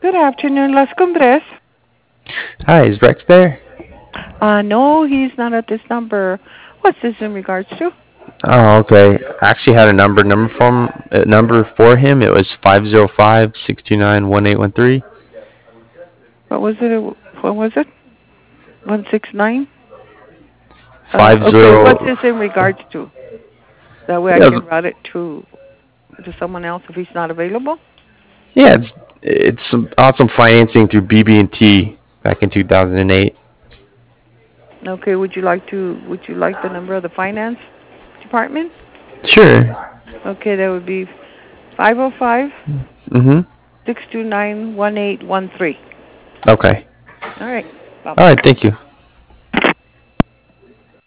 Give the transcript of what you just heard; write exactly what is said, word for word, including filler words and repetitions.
Good afternoon, Las Cumbres. Hi, is Rex there? Uh, no, he's not at this number. What's this in regards to? Oh, okay. I actually had a number number from uh, number for him. It was five zero five six two nine one eight one three. What was it? What was it? one six nine? Uh, Five okay, what's zero. this in regards to? That way I Yeah, can route it to to someone else if he's not available. yeah. It's it's some awesome financing through B B and T back in two thousand eight. Okay, would you like to? Would you like the number of the finance department? Sure. Okay, that would be five zero five Mhm. six two nine one eight one three. Okay. All right. Bye All bye. right. Thank you.